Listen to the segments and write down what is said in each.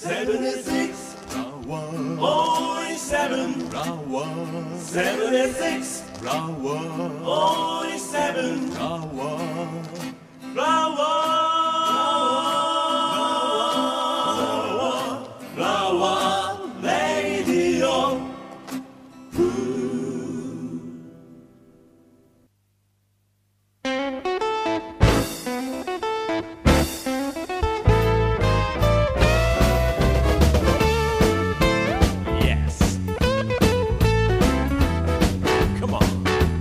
76 only 7 76 only 7 Flower Radio. Yes. Come on.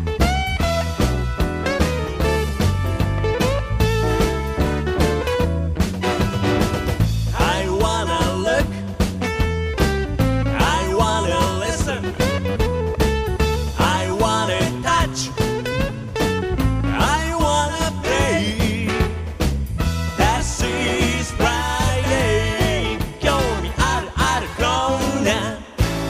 I wanna look. I wanna listen. I wanna touch. I wanna play. This is Friday. 興味あるあるコーナー。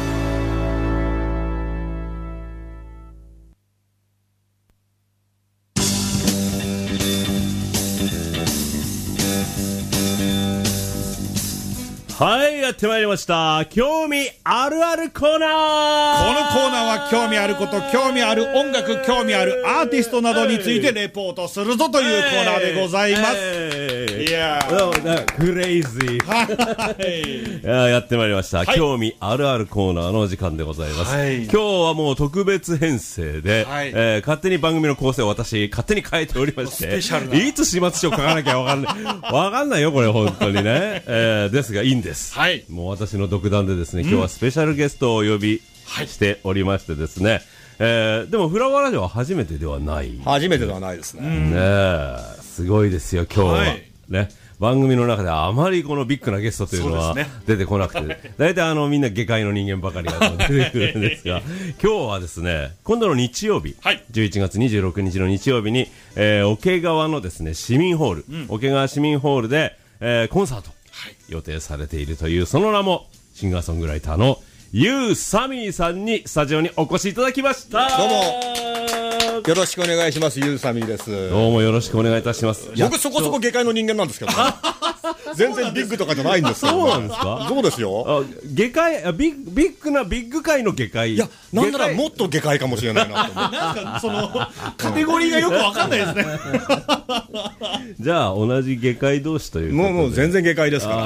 はい、やってまいりました。興味あるあるコーナー。 このコーナーは興味あること、興味ある音楽、興味あるアーティストなどについてレポートするぞというコーナーでございます。いやークレイジー。やってまいりました、はい。興味あるあるコーナーのお時間でございます。はい、今日はもう特別編成で、はい、勝手に番組の構成を私勝手に変えておりまして、いつ始末書書かなきゃわかんない。わかんないよこれ本当にね。ですがいいんです。はい、もう私の独断でですね、今日はスペシャルゲストをお呼びしておりましてですね、でもフラワーラジオは初めてではない。 初めてではないですね。 すごいですよ今日は、はい、ね。番組の中ではあまりこのビッグなゲストというのは出てこなくて、大体みんな下界の人間ばかりが出てくるんですが、今日はですね、今度の日曜日、はい、11月26日の日曜日に、桶川のですね市民ホール、桶川市民ホールで、コンサート予定されているという、その名もシンガーソングライターのユーサミーさんにスタジオにお越しいただきました。 どうもよろしくお願いします。ユーサミーです。 どうもよろしくお願いいたします。 僕そこそこ下界の人間なんですけど、ね、全然ビッグとかじゃないんですよ。 そうなんですか。 そうですよ。 下界ビッグ界の下界。 いや、なんならもっと下界かもしれないなと思って。なんかそのカテゴリーがよくわかんないですね。 じゃあ同じ下界同士ということで。 もう全然下界ですから。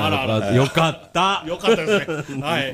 よかった。 よかったですね。はい。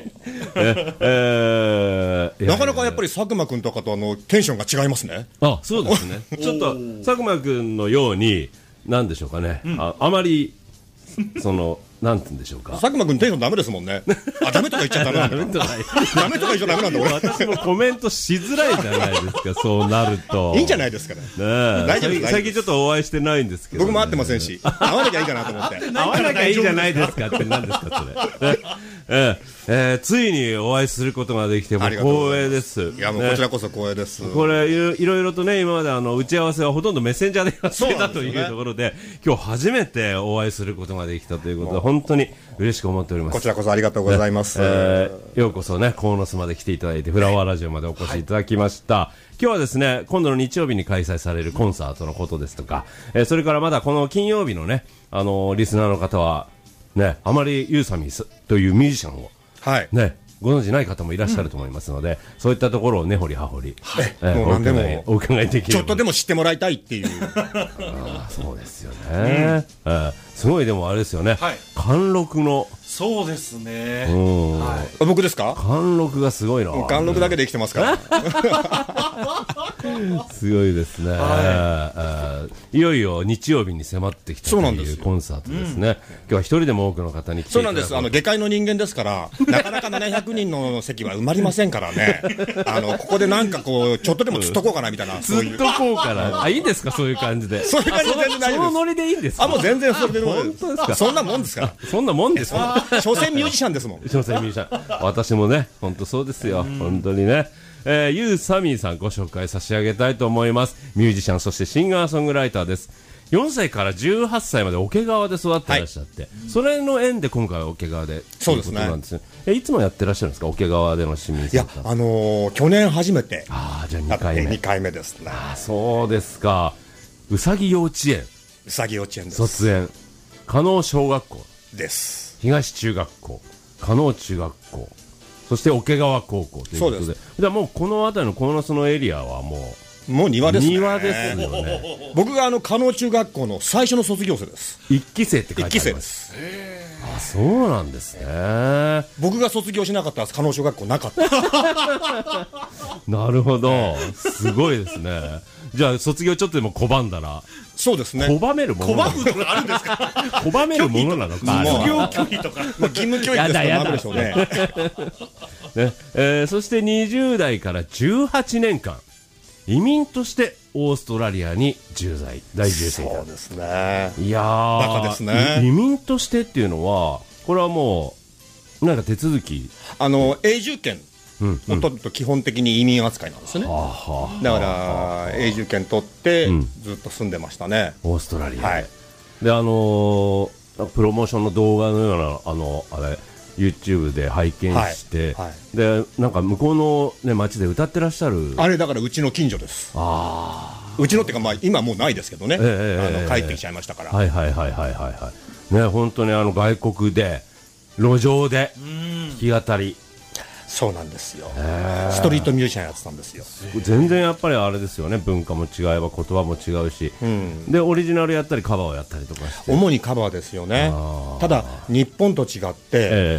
なかなかやっぱり佐久間くんとかとテンションが違いますね。 あ、そうですね。ちょっと佐久間くんのようになんでしょうかね。あまりなんて言うんでしょうか。 佐久間くんテンションダメですもんね。あ、ダメとか言っちゃダメなんだ。ダメとか言っちゃダメなんだ俺。 私もコメントしづらいじゃないですか。そうなると。 いいんじゃないですかね。 大丈夫。最近ちょっとお会いしてないんですけど。 僕も会ってませんし。会わなきゃいいかなと思って。 会わなきゃいいじゃないですかって何ですかそれ。ついにお会いすることができても光栄です。 いやもうこちらこそ光栄です。 これいろいろとね、今まで打ち合わせはほとんどメッセンジャーでやってたというところで、今日初めてお会いすることができたということで本当に嬉しく思っております。 こちらこそありがとうございます。 ようこそね、鴻巣まで来ていただいてフラワーラジオまでお越しいただきました。今日はですね、今度の日曜日に開催されるコンサートのことですとか、それからまだこの金曜日のね、リスナーの方はね、あまりユーサミーというミュージシャンをね、ご存知ない方もいらっしゃると思いますので、そういったところを根掘り葉掘り、 もう何でもお伺いできる。 ちょっとでも知ってもらいたいっていう。 そうですよね。すごいでもあれですよね。貫禄の。 そうですね。僕ですか？ 貫禄がすごいな。 貫禄だけで生きてますから。 すごいですね。いよいよ日曜日に迫ってきたというコンサートですね。今日は一人でも多くの方に来ていただく。 そうなんです。下界の人間ですから、なかなか700人の席は埋まりませんからね。ここでなんかこうちょっとでも釣っとこうかなみたいな。 釣っとこうかな。あ、いいですかそういう感じで。 そういう感じで全然大丈夫です。 そのノリでいいんですか？ あ、もう全然それで本当ですか？ そんなもんですから。 そんなもんですか？ 所詮ミュージシャンですもん。 所詮ミュージシャン。私もね、本当そうですよ。本当にね。ユーサミーさんご紹介差し上げたいと思います。ミュージシャン、そしてシンガーソングライターです。4歳から18歳まで桶川で育ってらっしゃって、それの縁で今回は桶川でそうですね。 いつもやってらっしゃるんですか、桶川での市民生活？いや、去年初めて。 ああ、じゃあ2回目。 2回目ですね。 ああ、そうですか。うさぎ幼稚園。 うさぎ幼稚園です。 卒園。加納小学校。 です。 東中学校、加納中学校、そして桶川高校ということで、じゃあもうこの辺りの鴻巣のエリアはもう庭ですね。 庭ですよね。 僕が加納中学校の最初の卒業生です。 1期生って書いてあります。 1期生です。 あ、そうなんですね。 僕が卒業しなかったら加納中学校なかった。 なるほど、すごいですね。じゃあ卒業ちょっとでも拒んだら。 そうですね。 拒めるものなのか。 拒むとかあるんですか。 拒めるものなのか。 卒業拒否とか。義務教育ですからなんでしょうね。 そして20代から18年間移民としてオーストラリアに在住していた。 そうですね。 いやバカですね。 移民としてっていうのはこれはもうなんか手続き、 永住権を取ると基本的に移民扱いなんですね。だから永住権取ってずっと住んでましたね、 オーストラリアで。 はい、 でプロモーションの動画のようなあれYouTube で拝見して、はいはい、でなんか向こうの、ね、街で歌ってらっしゃるあれだからうちの近所です。うちのっていうか、まあ、今もうないですけどね、帰ってきちゃいましたから。はいはいはいはいはいね、本当に外国で路上で弾き語り。 そうなんですよ。ストリートミュージシャンやってたんですよ。 全然やっぱりあれですよね、文化も違えば言葉も違うし、でオリジナルやったりカバーをやったりとかして。 主にカバーですよね。ただ日本と違って、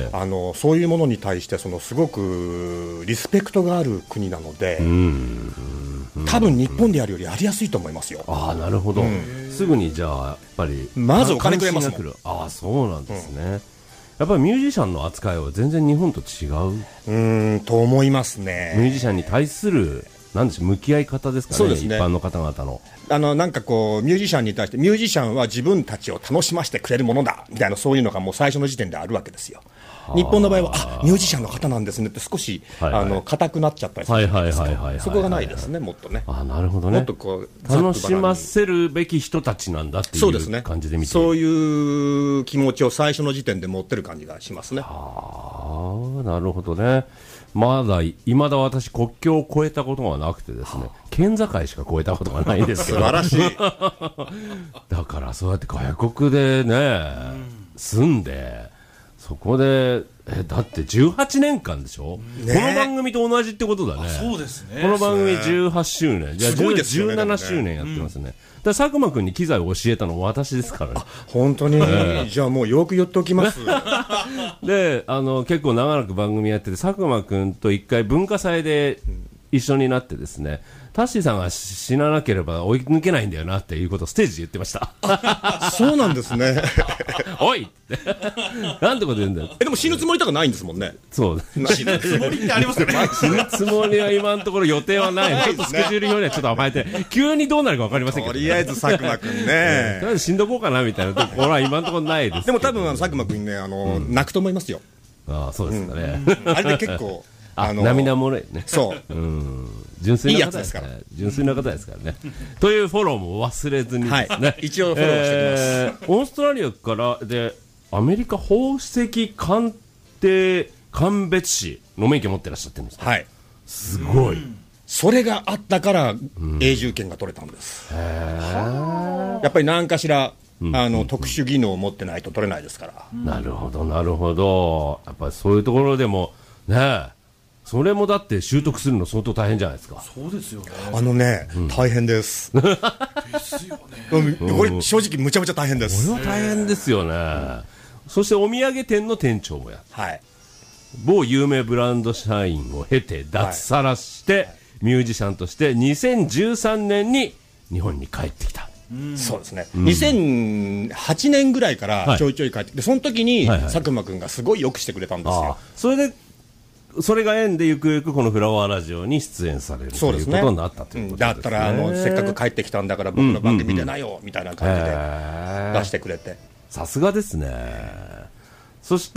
そういうものに対してすごくリスペクトがある国なので、多分日本でやるよりやりやすいと思いますよ。 ああ、なるほど、すぐにじゃあやっぱりまずお金くれますもん。 ああ、そうなんですね。やっぱりミュージシャンの扱いは全然日本と違うと思いますね。 ミュージシャンに対するなんでしょう、向き合い方ですかね。そうですね、一般の方々のなんかこうミュージシャンに対して、ミュージシャンは自分たちを楽しませてくれるものだみたいな、そういうのがもう最初の時点であるわけですよ。日本の場合はミュージシャンの方なんですねって少し硬くなっちゃったりするじゃないですか。そこがないですね、もっとね。 なるほどね。 もっとこう楽しませるべき人たちなんだっていう感じで見て、 そういう気持ちを最初の時点で持ってる感じがしますね。 なるほどね。いまだ私国境を越えたことがなくてですね、県境しか越えたことがないんですけど素晴らしい。 だからそうやって外国でね、住んでそこでだって18年間でしょ、この番組と同じってことだね。 そうですね。 この番組18周年、じゃあ17周年やってますね。だ佐久間君に機材を教えたのも私ですからね。 本当に、じゃあもうよく言っておきます。 で結構長らく番組やってて、佐久間君と一回文化祭で一緒になってですね、タッシーさんが死ななければ追い抜けないんだよなっていうことをステージで言ってました。 そうなんですね。 おいなんてこと言うんだよ。 でも死ぬつもりとかないんですもんね。 そう死ぬつもりってありますよね。 死ぬつもりは今のところ予定はない。ちょっとスケジュール表にはちょっと甘えて、急にどうなるか分かりませんけど、 とりあえず佐久間くんね、 とりあえず死んどこうかなみたいなところは今のところないですけど。 でも多分佐久間くんね、泣くと思いますよ。 そうですかね。 あれで結構涙もろいね。 そう。 純粋な方ですから。純粋な方ですからね。というフォローも忘れずにですね。 一応フォローしておきます。 オーストラリアからでアメリカ宝石鑑定鑑別士の免許持ってらっしゃってるんですか。 はい。 すごい。 それがあったから永住権が取れたんです。やっぱり何かしら特殊技能を持ってないと取れないですから。 なるほどなるほど。やっぱりそういうところでもね、それもだって習得するの相当大変じゃないですか。 そうですよね。 大変です。ですよね。これ正直むちゃむちゃ大変です。 これは大変ですよね。そしてお土産店の店長もやって、 はい、 某有名ブランド社員を経て脱サラして、ミュージシャンとして2013年に日本に帰ってきた。 そうですね、2008年ぐらいからちょいちょい帰ってきて、その時に佐久間君がすごいよくしてくれたんですよ。 それが縁でゆくゆくこのフラワーラジオに出演されるということになったということですね。 だったらせっかく帰ってきたんだから僕の番組出なよみたいな感じで出してくれて、 さすがですね。そして、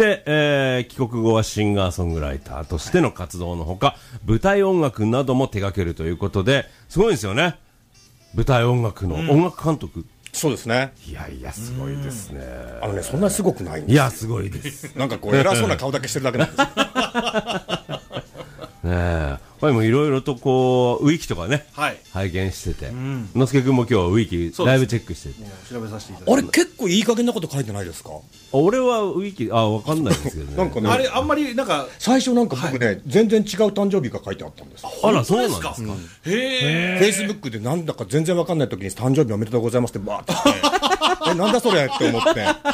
帰国後はシンガーソングライターとしての活動のほか、舞台音楽なども手掛けるということで、すごいですよね。舞台音楽の音楽監督。 そうですね。 いやいや、すごいですね。 そんなすごくないんですよ。 いや、すごいです。 なんかこう偉そうな顔だけしてるだけなんですよ。 ねえ、もいろいろとこうウィキとかね、 拝見してて、のすけくんも今日はウィキライブチェックしてて、 調べさせていただきまあれ結構いい加減なこと書いてないですか？ 俺はウィキわかんないですけどねなんかね、 あれあんまりなんか最初なんか僕ね、全然違う誕生日が書いてあったんですよ。 あらそうなんですか。 へえ。 フェイスブックでなんだか全然わかんない時に誕生日おめでとうございますってバーって来てなんだそれって思って、いや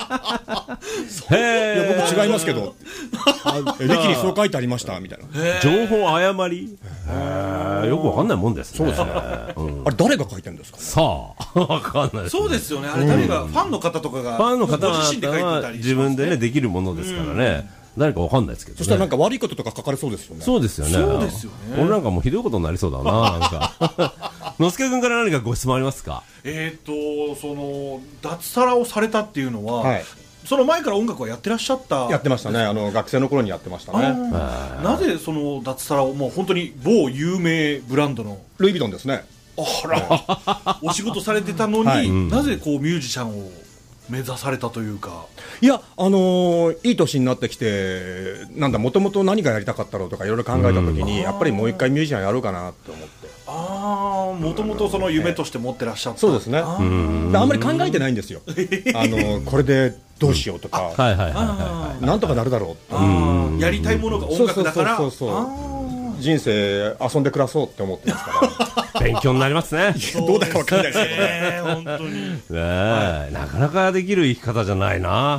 僕違いますけど、ウィキにそう書いてありましたみたいな。 情報誤り、よくわかんないもんですね。 そうですね。あれ誰が書いてるんですかね。 さあわかんないです。 そうですよね。あれ誰がファンの方とかがファンの方ご自身で書いてたりは自分でねできるものですからね、誰かわかんないですけどね。 そしたらなんか悪いこととか書かれそうですよね。 そうですよね。 そうですよね。 俺なんかもうひどいことになりそうだな。なんかのすけくんから何かご質問ありますか？ その脱サラをされたっていうのは、 はい、 その前から音楽はやってらっしゃった？ やってましたね。学生の頃にやってましたね。 なぜその脱サラをもう本当に某有名ブランドのルイ・ヴィトンですね。 あらお仕事されてたのに、はい、なぜこうミュージシャンを目指されたというか。 いや、いい年になってきて、なんだもともと何がやりたかったろうとかいろいろ考えたときに、やっぱりもう一回ミュージシャンやろうかなと思って。 もともとその夢として持ってらっしゃった。 そうですね。あんまり考えてないんですよ。これでどうしようとか、なんとかなるだろうと。 やりたいものが音楽だから。 人生遊んで暮らそうって思ってますから勉強になりますね。 どうだかわかんないですけどね。 本当になかなかできる生き方じゃないな。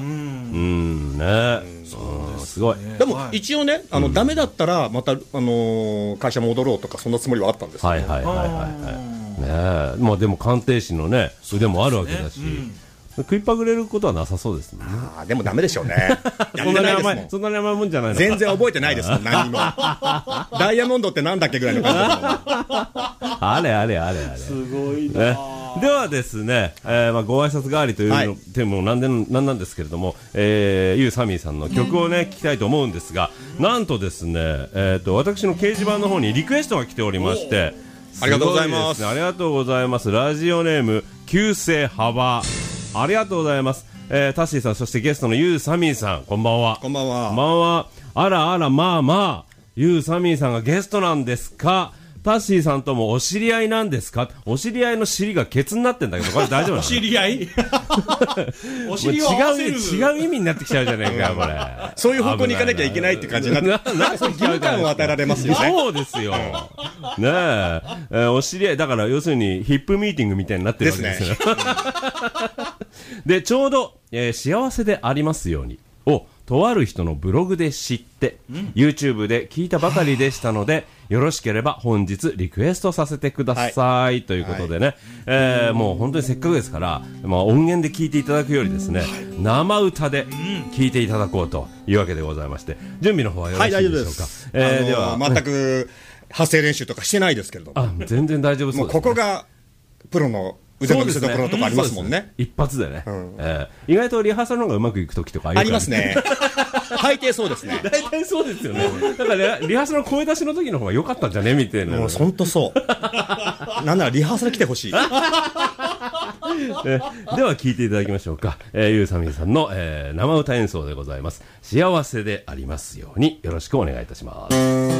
すごい。 でも一応ね、ダメだったらまた会社戻ろうとかそんなつもりはあったんですよ。 まあでも鑑定士のね腕もあるわけだし、食いっぱぐれることはなさそうですね。 でもダメでしょうね。 そんなに甘いもんじゃないの。 全然覚えてないですもん。何にもダイヤモンドってなんだっけぐらいの感じですもん。 あれすごいな。 ではですね、ご挨拶代わりというのでもなんなんですけれども、ユーサミーさんの曲をね聞きたいと思うんですが、なんとですね、私の掲示板の方にリクエストが来ておりまして、 ありがとうございます。 ありがとうございます。ラジオネーム旧姓幅、ありがとうございます。タッシーさん、そしてゲストのユーサミーさん、こんばんは。 こんばんは。 こんばんは。あらまあユーサミーさんがゲストなんですか？タッシーさんともお知り合いなんですか？お知り合いの尻がケツになってんだけど、これ大丈夫なの？お知り合いお尻を合わせる違う意味になってきちゃうじゃねえかよ、これ。 そういう方向に行かなきゃいけないって感じになって、なんかそういう義務感を与えられますよね。 そうですよ。ねえ、お知り合い、だから要するにヒップミーティングみたいになってるわけですよ。で、ちょうど、幸せでありますようにをとある人のブログで知って、YouTube で聞いたばかりでしたので、よろしければ本日リクエストさせてください、ということでね、もう本当にせっかくですから、音源で聞いていただくよりですね、生歌で聞いていただこうというわけでございまして、準備の方はよろしいでしょうか？ では全く発声練習とかしてないですけれども、 全然大丈夫そうです。 もうここがプロの腕の見せ所のとこありますもんね。 一発でね、意外とリハーサルの方がうまくいく時とかありますね。大抵そうですね。 大体そうですよね。だからリハーサルの声出しの時の方が良かったんじゃねみたいな。 もう本当そう。なんならリハーサル来てほしい。では聞いていただきましょうか。ユーサミーさんの、生歌演奏でございます。幸せでありますように、よろしくお願いいたします。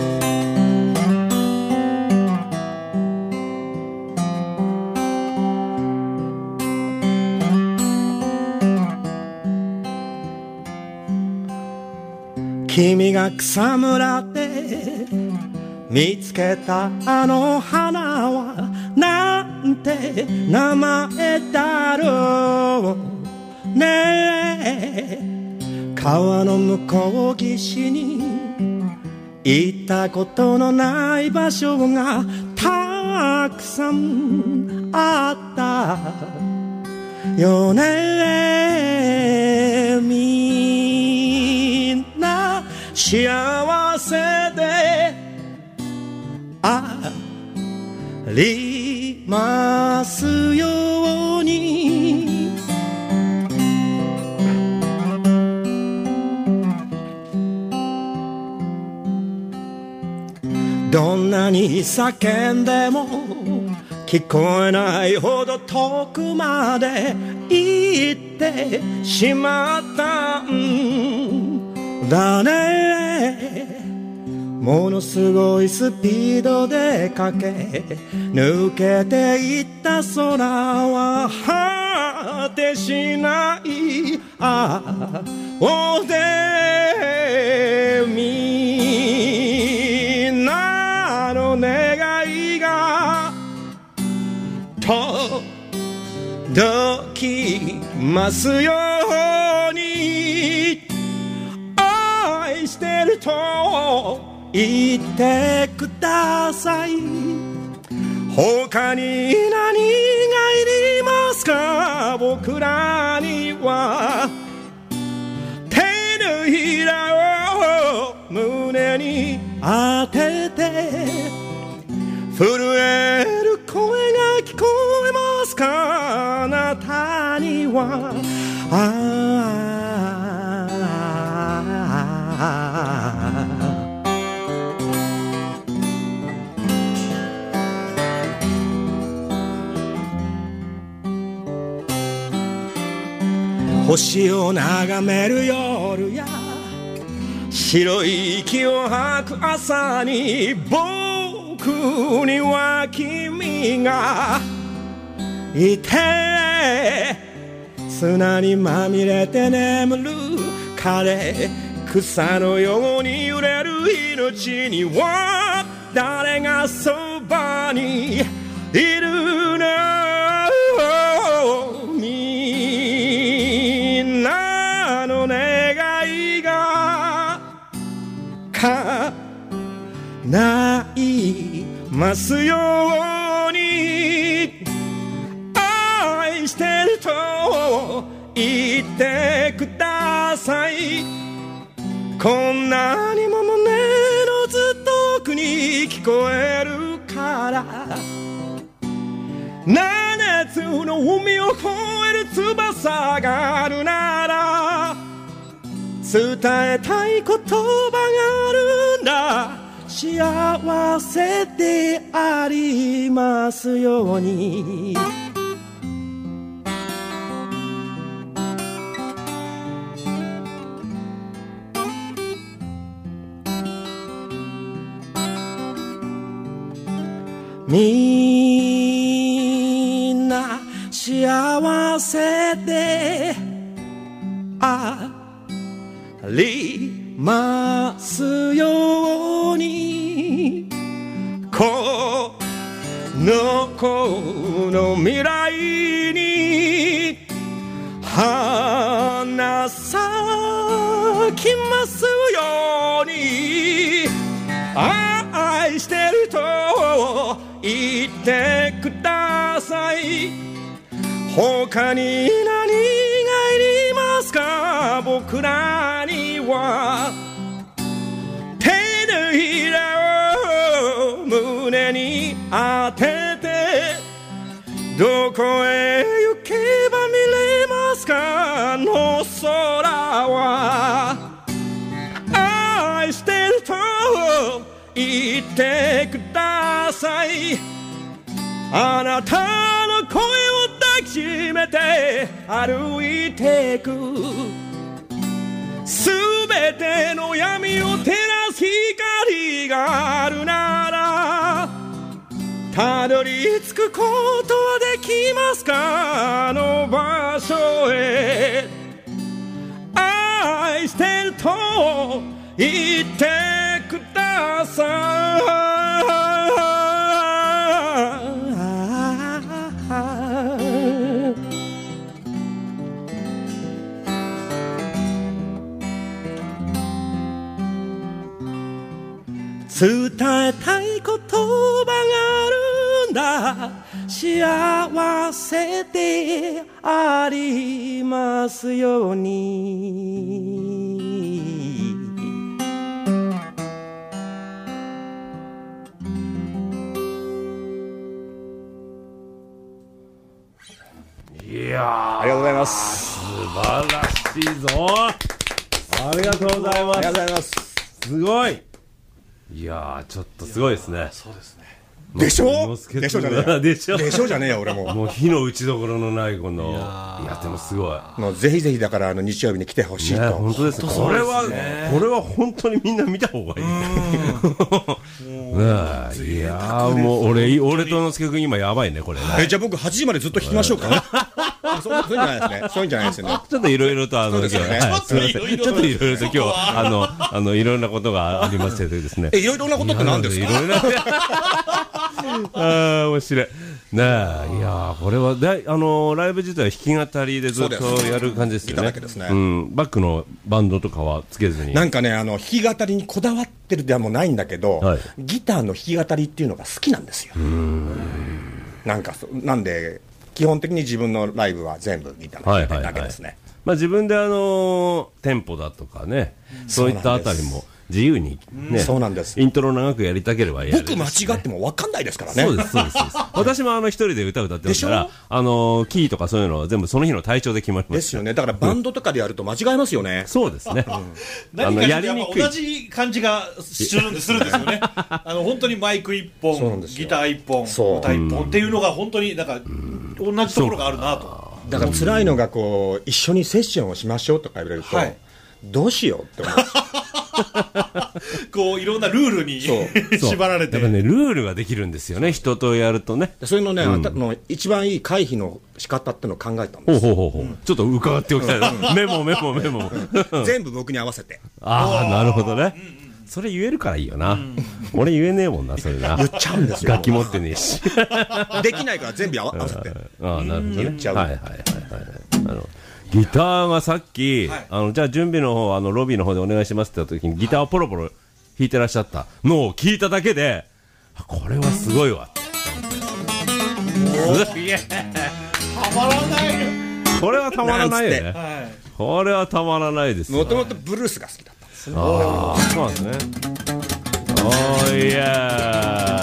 君が草むらで見つけたあの花はなんて名前だろうね。川の向こう岸に行ったことのない場所がたくさんあったよね。みんな幸せでありますように。どんなに叫んでも聞こえないほど遠くまで行ってしまったんだね。 ものすごいスピードで駆け抜けていった空は果てしない青でみんなの願いが届きますように愛してると言ってください。他に何がいりますか。僕らには手のひらを胸に当てて震える声が聞こえますか。あなたには星を眺める夜や白い息を吐く朝に僕には君がいて砂にまみれて眠る枯れ草のように揺れる命には誰がそばにいるの。みんなの願いが叶いますように愛してると言ってください。こんなにも胸のずっと奥に聞こえるから7つの海を越える翼があるなら伝えたい言葉があるんだ。幸せでありますように。みんな幸せでありますように。この子の未来に花咲きますように。愛してると言ってください。他に何がいりますか。僕らには手のひらを胸に当ててどこへ行けば見れますか。あの空は愛してると言ってください。あなたの声を抱きしめて歩いてく。すべての闇を照らす光があるならたどり着くことはできますか。あの場所へ愛してると言ってください。伝えたい言葉があるんだ。幸せでありますように。 いやー、 ありがとうございます。 素晴らしいぞ。ありがとうございます。 ありがとうございます。 すごい。いやー、ちょっとすごいですね。 そうですね。 でしょでしょじゃねえよ。 でしょでしょじゃねえよ、俺も。 もう火の打ちどころのないこの、いやでもすごい。 もうぜひぜひだから日曜日に来てほしいと。 本当ですね。これは本当にみんな見た方がいい。いやもう俺とのすけくん今やばいねこれね。 じゃあ僕8時までずっと聞きましょうか。そういうんじゃないですね。そういうんじゃないですよね。 ちょっといろいろとそうですよね。 すみません。ちょっといろいろと今日いろんなことがありましてですね。 いろいろなことって何ですか。 いろいろな。面白い。ねえ、いやこれはライブ自体は弾き語りでずっとやる感じですよね。 ギターだけですね。 バックのバンドとかはつけずに。 なんかね弾き語りにこだわってるではもうないんだけど、ギターの弾き語りっていうのが好きなんですよ。なんで基本的に自分のライブは全部ギターの弾いてるだけですね。 まあ自分でテンポだとかね、そういったあたりも自由にね、 そうなんです。 イントロ長くやりたければやる。 僕間違っても分かんないですからね。 そうです。私も一人で歌ってますから、キーとかそういうのは全部その日の体調で決まります。 ですよね。だからバンドとかでやると間違えますよね。 そうですね。 何かやりにくい。同じ感じがするんですよね。本当にマイク1本、ギター1本、歌1本っていうのが本当になんか同じところがあるなと。 だから辛いのが一緒にセッションをしましょうとか言われると、どうしようって思う。いろんなルールに縛られて。 やっぱね、ルールができるんですよね、人とやるとね。 そういうのね、一番いい回避の仕方ってのを考えたんです。 ちょっと伺っておきたい。メモ。 全部僕に合わせて。 ああ、なるほどね。それ言えるからいいよな。俺言えねえもんな、それな。 言っちゃうんですよ。 楽器持ってねえし。 できないから全部合わせて。 ああ、なるほど。 言っちゃう。 ギターがさっき、じゃあ準備の方、ロビーの方でお願いしますって言った時にギターをポロポロ弾いてらっしゃったのを聞いただけで、これはすごいわ。 たまらない。 これはたまらないよね。これはたまらないです。 もともとブルースが好きだったんですね。 ああ、そうなんですね。おーいや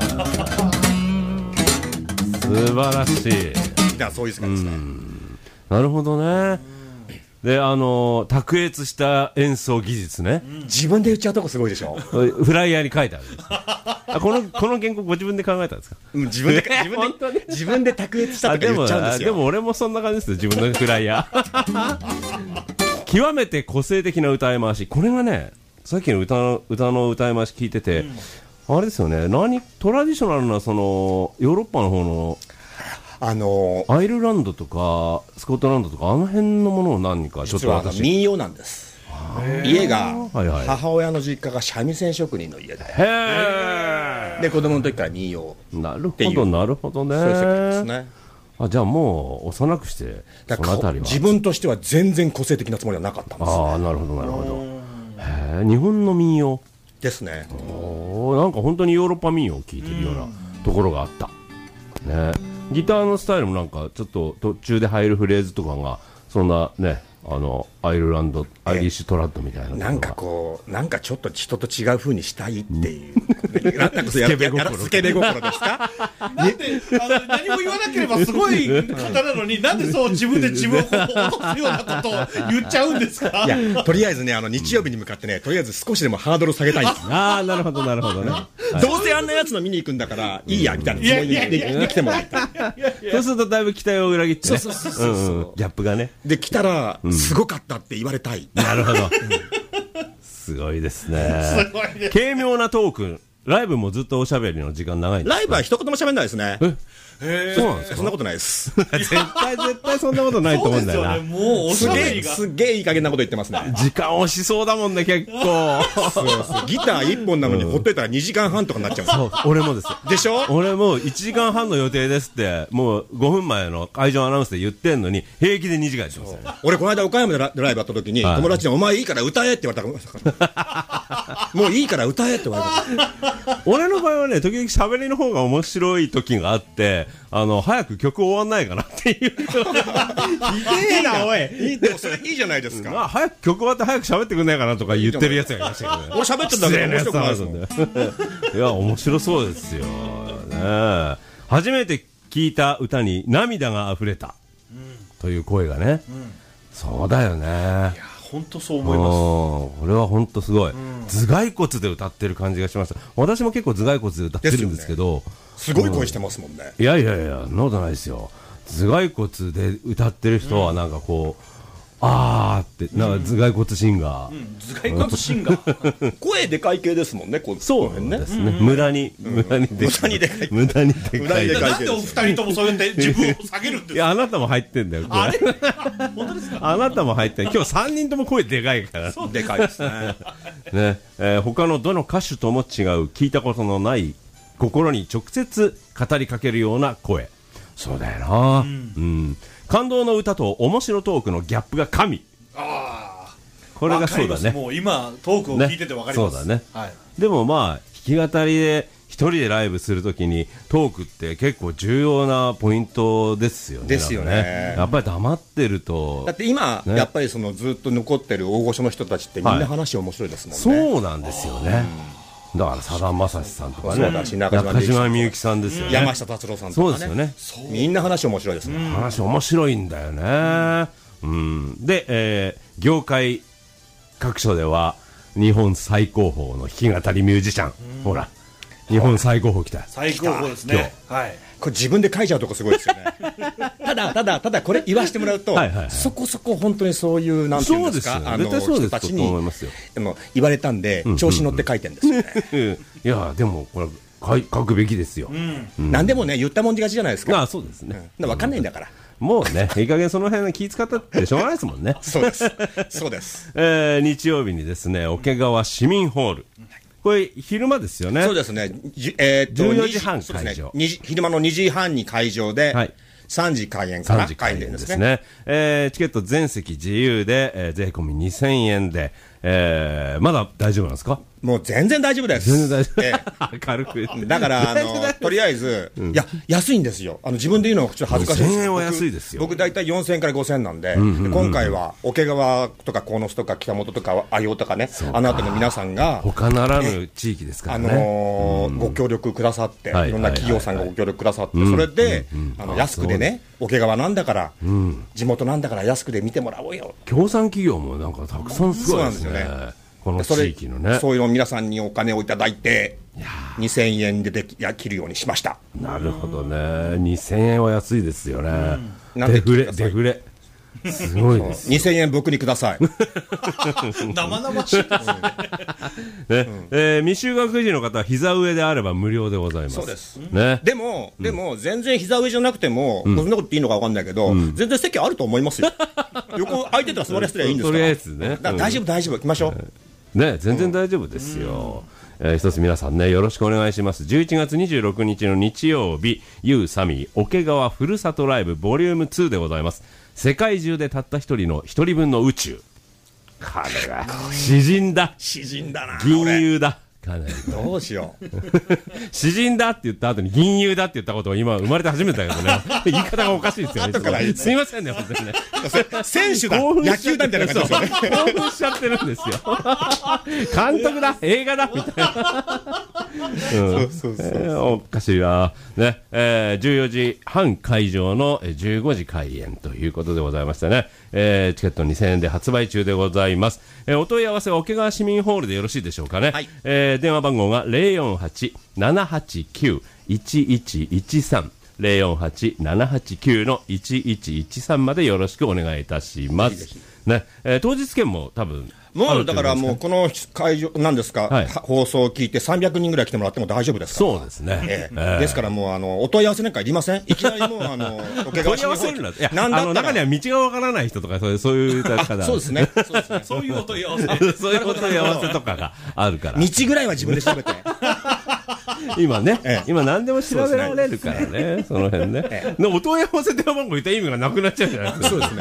ー。素晴らしい。 じゃあそういう世界ですね。 なるほどね。で、卓越した演奏技術ね。 自分で言っちゃうとこすごいでしょ。 フライヤーに書いてあるんです。この原稿ご自分で考えたんですか。 自分で卓越したとか言っちゃうんですよ。 でも俺もそんな感じですよ、自分のフライヤー。極めて個性的な歌い回し。これがね、さっきの歌の歌い回し聞いてて、あれですよね、トラディショナルなヨーロッパの方のアイルランドとかスコットランドとかあの辺のものを何かちょっと私実は民謡なんです。家が母親の実家が三味線職人の家で、で子供の時から民謡。 なるほどなるほどね。 そういう世界ですね。 じゃあもう幼くしてそのあたりは自分としては全然個性的なつもりはなかったんです。 ああ、なるほどなるほど。日本の民謡ですね。 なんか本当にヨーロッパ民謡を聴いてるようなところがあったね。ギターのスタイルもなんかちょっと途中で入るフレーズとかがそんなね、アイルランドアイリッシュトラッドみたいな、 なんかちょっと人と違う風にしたいっていうなんかスケベ心ですか。 なんで何も言わなければすごい方なのに、なんでそう自分を落とすようなことを言っちゃうんですか。 いや、とりあえずね、日曜日に向かってね、とりあえず少しでもハードル下げたいんです。 ああ、なるほどなるほどね。 どうせあんなやつの見に行くんだからいいやみたいなつもりで来てもらいたい。 そうするとだいぶ期待を裏切ってね。そうギャップがね。 で来たらすごかったって言われたい。 なるほど。すごいですね。軽妙なトーク。ライブもずっとおしゃべりの時間長いんですか。 ライブは一言も喋んないですね。 そうなんですか。 そんなことないです。 絶対そんなことないと思うんだよな。 もうおしゃべりがすげえいい加減なこと言ってますね。 時間押しそうだもんね、結構。 そうギター1本なのにほっといたら2時間半とかになっちゃう。 そう、俺もです。 でしょ。 俺も1時間半の予定ですってもう5分前の会場アナウンスで言ってんのに平気で2時間やってますよ。 俺この間岡山でライブあった時に友達にお前いいから歌えって言われたもういいから歌えって言われた。 俺の場合はね、時々喋りの方が面白い時があって、早く曲終わんないかなっていう。ひでえな、おい。 でもそれいいじゃないですか。 早く曲終わって早く喋ってくんないかなとか言ってるやつがいましたけどね。 俺喋ってるだけで面白くないですもん。 いや、面白そうですよ。ね、初めて聞いた歌に涙が溢れた。という声がね。そうだよね。いや本当そう思います。 これは本当すごい、頭蓋骨で歌ってる感じがしました。私も結構頭蓋骨で歌ってるんですけど、 すごい声してますもんね。 いやいやいや、そんなことないですよ。頭蓋骨で歌ってる人はなんかこう、あーってなんか頭蓋骨シンガー、 頭蓋骨シンガー声でかい系ですもんね。 そうですね、無駄にでかい、無駄にでかい。 なんでお二人ともそうやって自分を下げるんですか。 いや、あなたも入ってんだよ。 あれ本当ですか。 あなたも入ってん。今日3人とも声でかいから。 そうでかいですね。 ね、他のどの歌手とも違う、聞いたことのない心に直接語りかけるような声。そうだよな、感動の歌と面白トークのギャップが神。これがそうだね。 もう今トークを聞いてて分かります。 そうだね、でもまあ弾き語りで一人でライブするときにトークって結構重要なポイントですよね。 ですよね。 やっぱり黙ってると、 だって今、やっぱりそのずっと残ってる大御所の人たちってみんな話面白いですもんね。 そうなんですよね。だからさだまさしさんとかね、中島みゆきさんですよね、 山下達郎さんとかね。 そうですよね。 みんな話面白いですね。 話面白いんだよね。で、業界各所では日本最高峰の弾き語りミュージシャン、ほら日本最高峰来た。 最高峰ですね。はい。 これ自分で書いちゃうとこすごいですよね。ただこれ言わせてもらうと、そこそこ本当にそういうなんていうんですか、人たちに言われたんで調子乗って書いてるんですよね。 いやでもこれ書くべきですよ。 何でもね、言ったもん勝ちじゃないですか。 そうですね。 分かんないんだから。 もうね、いい加減その辺の気使ったってしょうがないですもんね。 そうです。そうです。 日曜日にですね、桶川市民ホール。これ昼間ですよね。 そうですね。 14時半会場。 昼間の2時半に会場で、3時開演から開演ですね。 チケット全席自由で、税込み2000円で、まだ大丈夫なんですか？ もう全然大丈夫です。 全然大丈夫。軽く。 だからとりあえず、いや安いんですよ。自分で言うのはちょっと恥ずかしいです。 2000円は安いですよ。 僕大体4000円から5000円なんで、今回は桶川とか鴻巣とか北本とか阿陽とかね、あの辺の皆さんが他ならぬ地域ですからね。 ご協力くださって、いろんな企業さんがご協力くださって、それで安くでね、桶川なんだから地元なんだから安くで見てもらおうよ。 協賛企業もなんかたくさんすごいですね。この地域のね、 そういうのを皆さんにお金をいただいて2000円で切るようにしました。 なるほどね。2000円は安いですよね。デフレすごいです。 2000円僕にください。 生々しいですね。未就学児の方は膝上であれば無料でございます。 そうです、 ね。 でも全然膝上じゃなくても、そんなこと言っていいのか分かんないけど、全然席あると思いますよ。横空いてたら座りやすりゃいいんですから。 とりあえずね。 大丈夫行きましょう。 ね、全然大丈夫ですよ。一つ皆さんね、よろしくお願いします。11月26日の日曜日、ユーサミー桶川ふるさとライブボリューム2でございます。世界中でたった一人の一人分の宇宙。これは詩人だ。 詩人だな。 銀融だ。かなりどうしよう。 詩人だって言った後に銀融だって言ったことを今生まれて初めてだけどね。言い方がおかしいですよね。すいませんね、本当にね。 選手だ、野球だみたいな感じですよね。 興奮しちゃってるんですよ。監督だ、映画だみたいな。おかしいな。ね、14時半会場の15時開演ということでございましてね。チケット2000円で発売中でございます。お問い合わせは桶川市民ホールでよろしいでしょうかね。電話番号が 048-789-1113 048-789-1113 までよろしくお願いいたします。ね、当日券も多分もうだからもうこの会場なんですか、放送を聞いて300人ぐらい来てもらっても大丈夫ですから。 そうですね。 ですからもうお問い合わせなんかいりません。いきなりもう桶川市民ホール中には道がわからない人とかそういう方そうですね。 そういうお問い合わせそういうお問い合わせとかがあるから。 道ぐらいは自分で調べて。 今ね、今何でも調べられるからね、その辺ね。お問い合わせ電話番号言った意味がなくなっちゃうじゃないですか。 そうですね。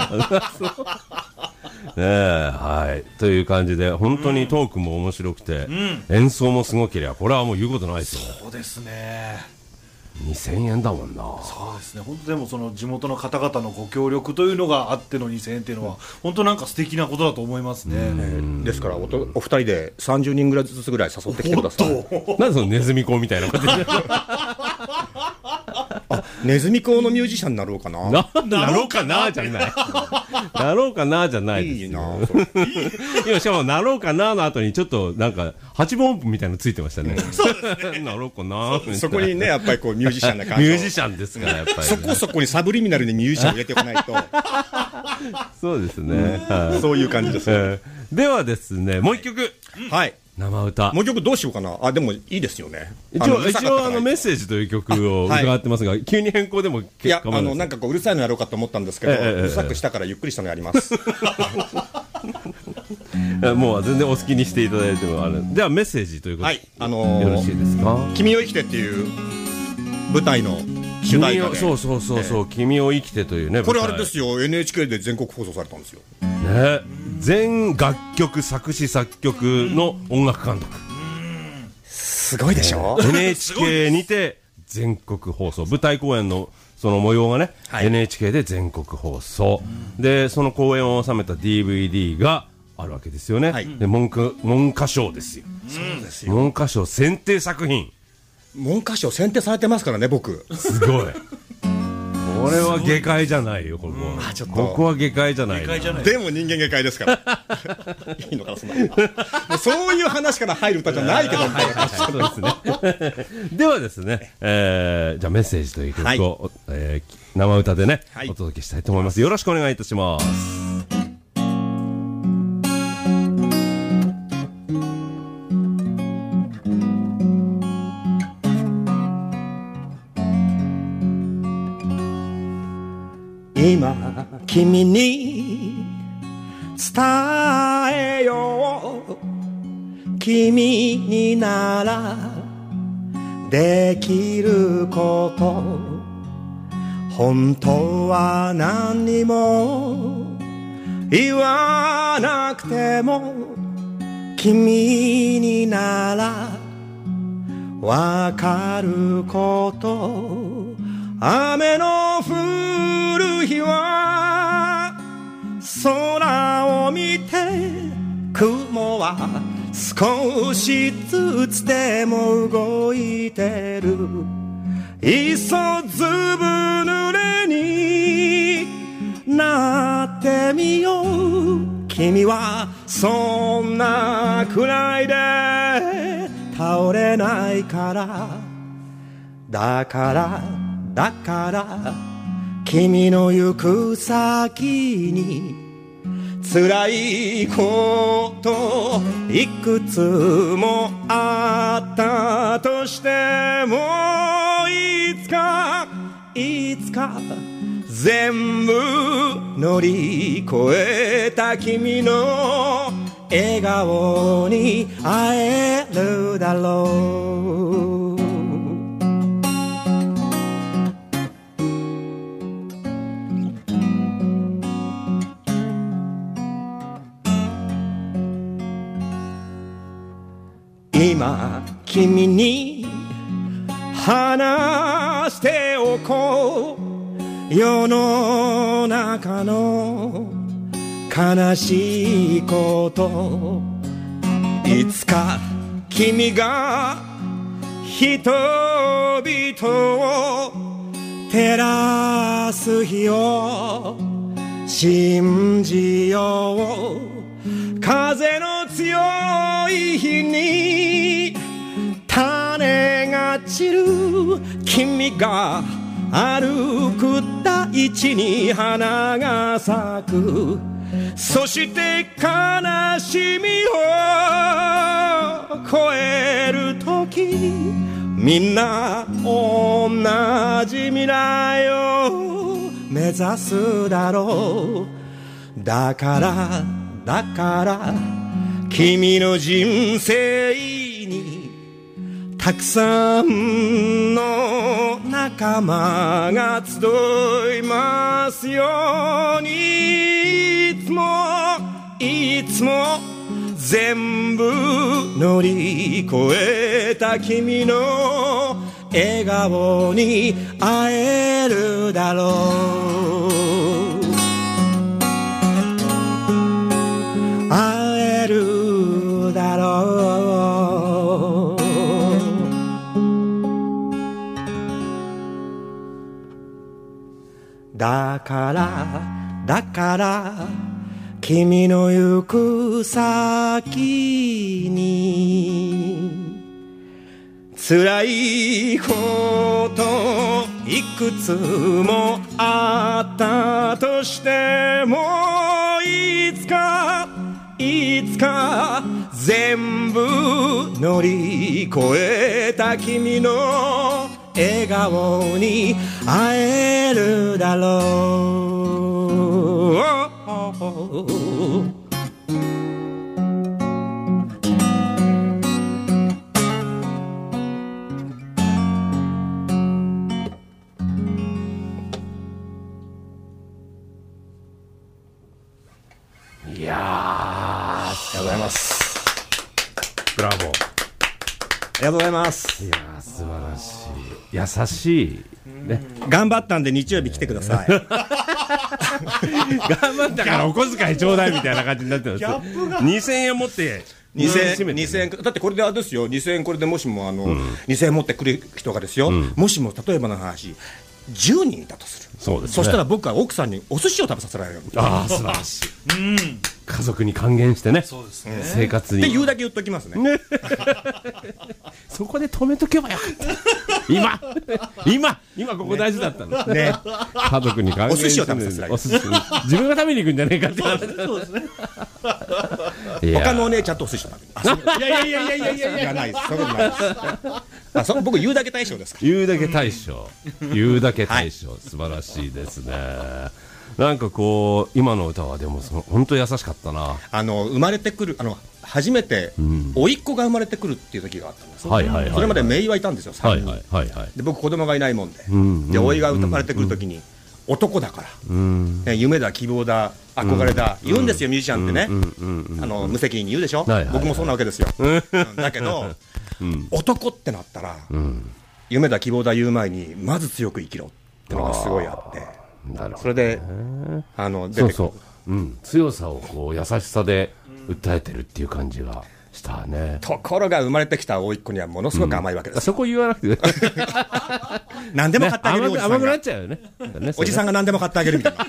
はい。という感じで、本当にトークも面白くて、演奏もすごければ、これはもう言うことないですよ。 そうですね。 2000円だもんな。 そうですね。本当でもその地元の方々のご協力というのがあっての2000円っていうのは、本当なんか素敵なことだと思いますね。 ですからお二人で30人ぐらいずつぐらい誘ってきてください。 なんでそのネズミ講みたいなことで。 ネズミ講のミュージシャンになろうかな。 なろうかなじゃない。なろうかなじゃないです。いいな。今しかもなろうかなの後にちょっとなんか8分音符みたいなのついてましたね。 そうですね。 なろうかな。 そこにね、やっぱりこうミュージシャンな感じ。 ミュージシャンですからやっぱり。 そこそこにサブリミナルにミュージシャンを入れておかないと。 そうですね。 そういう感じです。 ではですね、もう一曲。 はい。 生歌。 もう一曲どうしようかな。でもいいですよね。 一応メッセージという曲を伺ってますが、急に変更でもいや、なんかこううるさいのやろうかと思ったんですけど、うるさくしたからゆっくりしたのやります。 もう全然お好きにしていただいてもではメッセージということで、よろしいですか。 君を生きてっていう舞台の主題歌で、 そう君を生きてというね。 これあれですよ、 NHK で全国放送されたんですよね。全楽曲作詞作曲の音楽監督、 すごいでしょ。 NHK にて全国放送、舞台公演のその模様がね、NHK で全国放送で、その公演を収めた DVD があるわけですよね。で文科省ですよ。 そうですよ。 文科省選定作品。 文科省選定されてますからね、僕。 すごい。これは下界じゃないよ、ここは。ここは下界じゃない。 でも人間下界ですから。いいのかな、そんな。そういう話から入る歌じゃないけど。 そうですね。ではですね、じゃあメッセージという曲を生歌でね、お届けしたいと思います。よろしくお願いいたします。 今君に伝えよう、君にならできること、本当は何にも言わなくても君にならわかること、雨の降る日は空を見て、雲は少しずつでも動いてる、いっそずぶ濡れになってみよう、君はそんなくらいで倒れないから、だから君の行く先に辛いこといくつもあったとしても、いつか全部乗り越えた君の笑顔に会えるだろう。今君に話しておこう、世の中の悲しいこと、いつか君が人々を照らす日を信じよう、風の強い日に種が散る、君が歩く大地に花が咲く、そして悲しみを越える時、みんな同じ未来を目指すだろう。だから君の人生にたくさんの仲間が集いますように、いつも全部乗り越えた君の笑顔に会えるだろう。会えるだろう。 から君の行く先に辛いこといくつもあったとしてもいつか全部乗り越えた君の笑顔に会えるだろう。 いやー、ありがとうございます。ブラボー。ありがとうございます。 いやー、素晴らしい。優しい。ね。 頑張ったんで日曜日来てください。頑張ったからお小遣いちょうだいみたいな感じになってます。2000円持って。 2000円だってこれであれですよ、2000円これでもしも2000円持ってくる人がですよ、もしも例えばの話10人いたとする。 そうですね。 そしたら僕は奥さんにお寿司を食べさせられる。 ああ、素晴らしい。家族に還元してね。 そうですね。 生活に。 って言うだけ言っときますね。 そこで止めとけばよかった。今ここ大事だったの。ね。家族に還元して。 お寿司を食べさせられる。 自分が食べに行くんじゃねえかって話。 そうですね。 他のお姉ちゃんとお寿司を食べる。いやいやないです。そういうことないです。僕言うだけ大将ですから。 言うだけ大将。素晴らしいですね。なんかこう今の歌はでも本当優しかったな。 生まれてくる初めて甥っ子が生まれてくるっていう時があったんです。それまで姪はいたんですよ。3人。で僕子供がいないもんで、甥が生まれてくる時に男だから、夢だ希望だ憧れだ言うんですよ、ミュージシャンってね。無責任に言うでしょ。僕もそんなわけですよ。だけど男ってなったら夢だ希望だ言う前にまず強く生きろってのがすごいあって。それで強さをこう優しさで訴えてるっていう感じがしたね。 ところが生まれてきた甥っ子にはものすごく甘いわけです。 そこ言わなくて何でも買ってあげる。 甘くなっちゃうよね。 おじさんが何でも買ってあげるみたいな。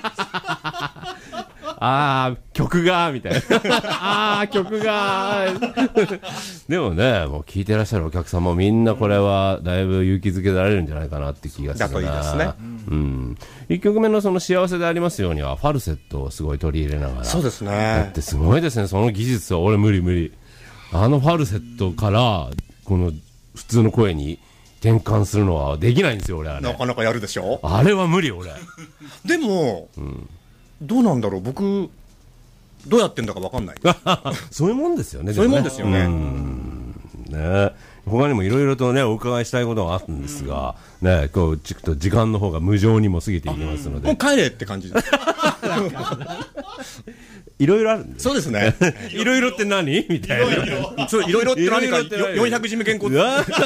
曲がみたいな。曲がでもね、もう聴いてらっしゃるお客さんもみんなこれはだいぶ勇気づけられるんじゃないかなって気がするな。 だといいですね。 1曲目のその幸せでありますようにはファルセットをすごい取り入れながら。 そうですね。 だってすごいですね、その技術は。俺無理。ファルセットからこの普通の声に転換するのはできないんですよ、俺はね。 なかなかやるでしょ。 あれは無理、俺。 でも、どうなんだろう、僕どうやってんだか分かんない。 そういうもんですよね。 そういうもんですよね。 他にもいろいろとねお伺いしたいことがあるんですが、ね、こうちょっと時間の方が無情にも過ぎていきますので、 もう帰れって感じです。 いろいろあるんです。 そうですね。 いろいろって何みたいな。 いろいろって何か400字目原稿。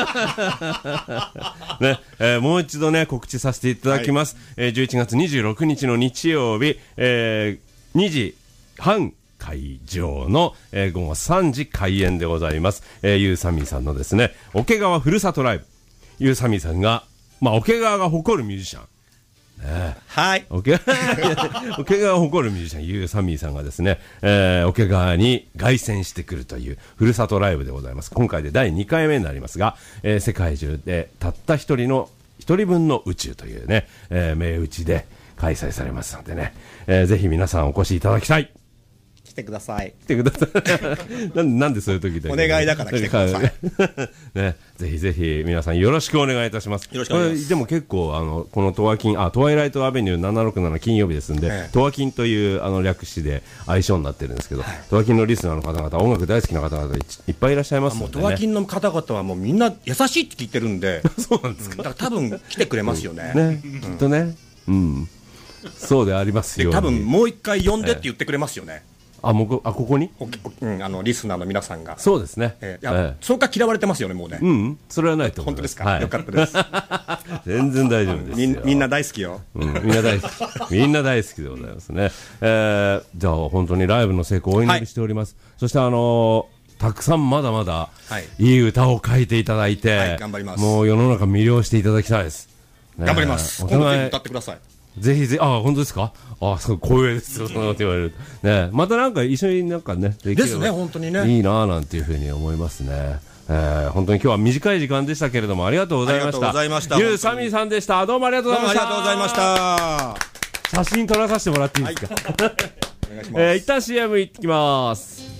ね、もう一度ね告知させていただきます。11月26日の日曜日、2時半会場の、午後3時開演でございます。ユーサミーさんのですね桶川ふるさとライブ。ユーサミーさんが桶川が誇るミュージシャン。 はい。 桶川を誇るミュージシャンユーサミーさんがですね、桶川に凱旋してくるというふるさとライブでございます。今回で第2回目になりますが、世界中でたった一人分の宇宙というね、銘打ちで開催されますのでね、ぜひ皆さんお越しいただきたい。 来てください。 来てください。なんでそういう時だけ、 お願いだから来てください。 ね、ぜひぜひ皆さんよろしくお願いいたします。 よろしくお願いします。 でも結構このトワイライトアベニュー767金曜日ですんで、トワキンという略詞で愛称になってるんですけど、トワキンのリスナーの方々、音楽大好きな方々いっぱいいらっしゃいますのでね。 トワキンの方々はもうみんな優しいって聞いてるんで。 そうなんですか。 だから多分来てくれますよね。 きっとね。そうでありますよ。 多分もう一回呼んでって言ってくれますよね。 ここに、 リスナーの皆さんが。 そうですね。 そうか嫌われてますよね、もうね。 それはないと思います。 本当ですか。よかったです。 全然大丈夫ですよ。 みんな大好きよ。 みんな大好き。みんな大好きでございますね。じゃあ本当にライブの成功をお祈りしております。そしてたくさんまだまだいい歌を書いていただいて、 頑張ります。 もう世の中魅了していただきたいです。 頑張ります。今度ぜひ歌ってください。 ぜひぜひ、本当ですか？すごい光栄ですよ、そんなこと言われると。ね、またなんか一緒になんかね、できればですね、本当にね。 いいなぁなんていうふうに思いますね。本当に今日は短い時間でしたけれども、ありがとうございました。ありがとうございました。ユーサミーさんでした。どうもありがとうございました。 どうもありがとうございました。 写真撮らさせてもらっていいですか？ お願いします。 一旦 CM 行ってきます。